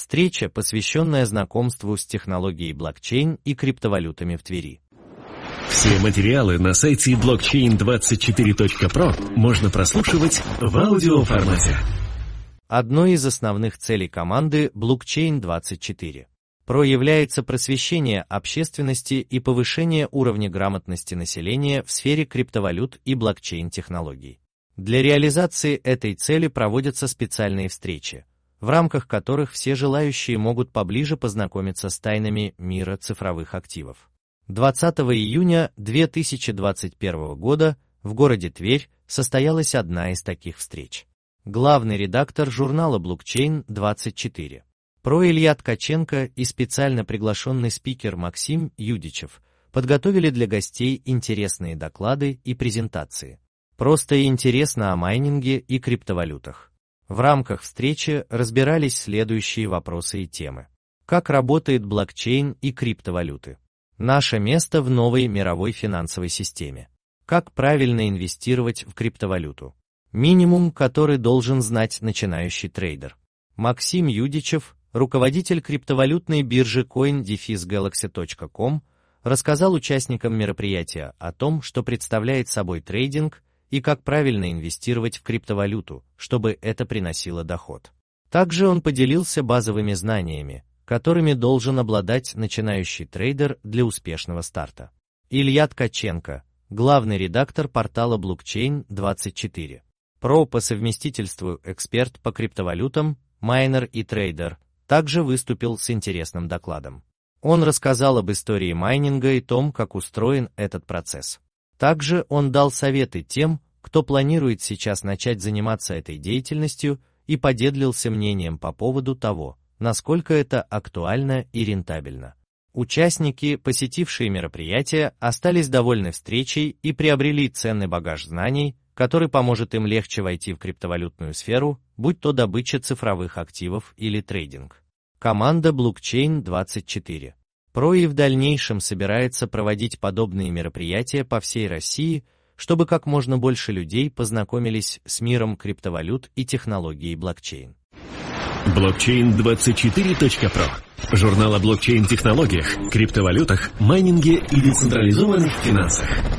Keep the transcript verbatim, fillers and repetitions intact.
Встреча, посвященная знакомству с технологией блокчейн и криптовалютами в Твери. Все материалы на сайте блокчейн двадцать четыре точка про можно прослушивать в аудиоформате. Одной из основных целей команды блокчейн двадцать четыре про является просвещение общественности и повышение уровня грамотности населения в сфере криптовалют и блокчейн-технологий. Для реализации этой цели проводятся специальные встречи, в рамках которых все желающие могут поближе познакомиться с тайнами мира цифровых активов. двадцатого июня две тысячи двадцать первого года в городе Тверь состоялась одна из таких встреч. Главный редактор журнала блокчейн двадцать четыре про Илья Ткаченко и специально приглашенный спикер Максим Юдичев подготовили для гостей интересные доклады и презентации. Просто и интересно о майнинге и криптовалютах. В рамках встречи разбирались следующие вопросы и темы. Как работает блокчейн и криптовалюты? Наше место в новой мировой финансовой системе. Как правильно инвестировать в криптовалюту? Минимум, который должен знать начинающий трейдер. Максим Юдичев, руководитель криптовалютной биржи коин гэлакси точка ком, рассказал участникам мероприятия о том, что представляет собой трейдинг и как правильно инвестировать в криптовалюту, чтобы это приносило доход. Также он поделился базовыми знаниями, которыми должен обладать начинающий трейдер для успешного старта. Илья Ткаченко, главный редактор портала блокчейн двадцать четыре про по совместительству эксперт по криптовалютам, майнер и трейдер, также выступил с интересным докладом. Он рассказал об истории майнинга и том, как устроен этот процесс. Также он дал советы тем, кто планирует сейчас начать заниматься этой деятельностью, и поделился мнением по поводу того, насколько это актуально и рентабельно. Участники, посетившие мероприятие, остались довольны встречей и приобрели ценный багаж знаний, который поможет им легче войти в криптовалютную сферу, будь то добыча цифровых активов или трейдинг. Команда блокчейн двадцать четыре про и в дальнейшем собирается проводить подобные мероприятия по всей России, чтобы как можно больше людей познакомились с миром криптовалют и технологией блокчейн. блокчейн двадцать четыре точка про журнал о блокчейн-технологиях, криптовалютах, майнинге и децентрализованных финансах.